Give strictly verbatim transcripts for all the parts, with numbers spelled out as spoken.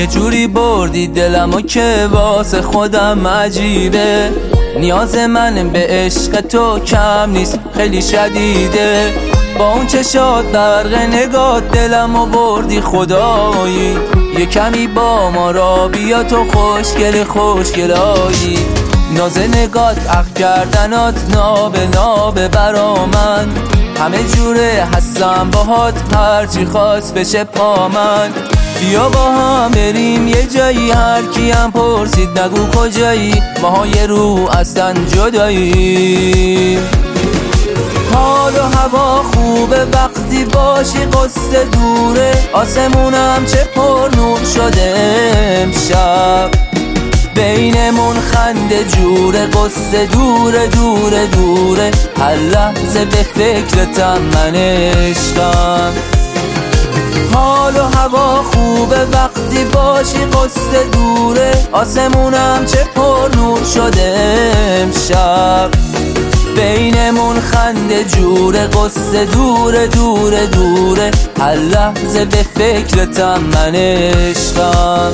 یه جوری بردی دلمو که واسه خودم عجیبه. نیاز من به عشق تو کم نیست، خیلی شدیده. با اون چشات برق نگاه دلمو بردی خدایی. یه کمی با ما را بیا تو خوشگل خوشگلایی. ناز نگات اخ کردنات نابه نابه برا من. همه جوره هستم باهات هرچی خواست بشه پا من. بیا با هم بریم یه جایی، هر کیم پرسید نگو کجایی. ماها یه رو اصلا جدایی. حال و هوا خوبه وقتی باشی، قصه دوره. آسمونم چه پر نور شده امشب. بینمون خنده جوره، قصه دوره دوره دوره. هر لحظه به فکرتم من عشقم. حال و هوا خوبه وقتی باشی، قصه دوره. آسمونم چه پر نور شده امشب. بینمون خنده جوره، قصه دوره دوره دوره. هر لحظه به فکرتم من عشقم.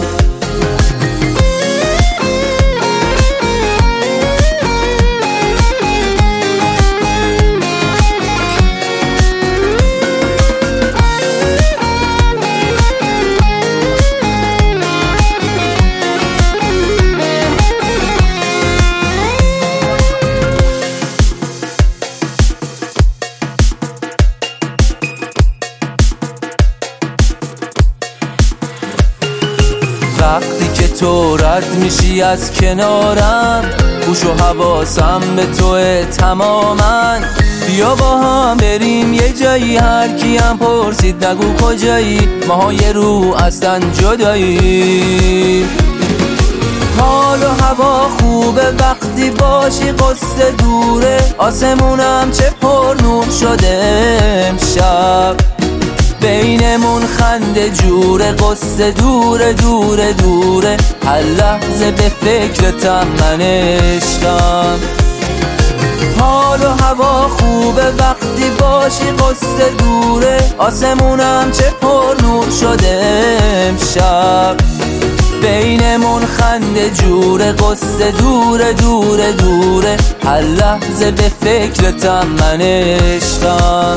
وقتی که تو رد میشی از کنارم، گوش و حواسم به توه تماما. بیا با هم بریم یه جایی، هر کیم پرسید نگو کجایی. ماها یه رو اصلا جدایی. حال و هوا خوبه وقتی باشی، قصه دوره. آسمونم چه پر نور شده امشب. بینمون خنده جوره، قصه دوره دوره دوره. هر لحظه به فکرتم من عشقم. حال و هوا خوبه وقتی باشی، قصه دوره. آسمونم چه پر نور شده امشب. بینمون خنده جوره، قصه دوره دوره دوره. هر لحظه به فکرتم من عشقم.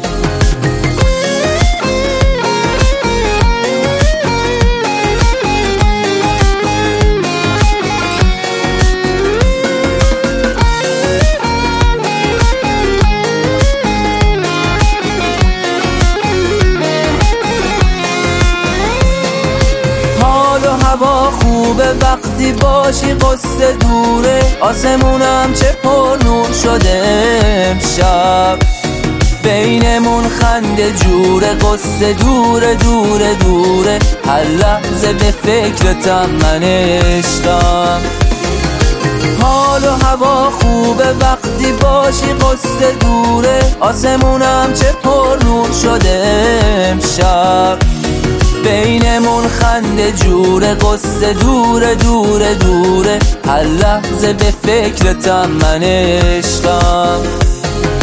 هوا خوبه وقتی باشی، قصه دوره. آسمونم چه پر نور شده امشب. بینمون خنده جوره، قصه دوره دوره دوره. هر لحظه به فکرتم من عشقم. حال و هوا خوبه وقتی باشی، قصه دوره. آسمونم چه پر نور شده امشب. بینمون خنده جوره، قصه دوره دوره دوره. هر لحظه به فکرتم من عشقم.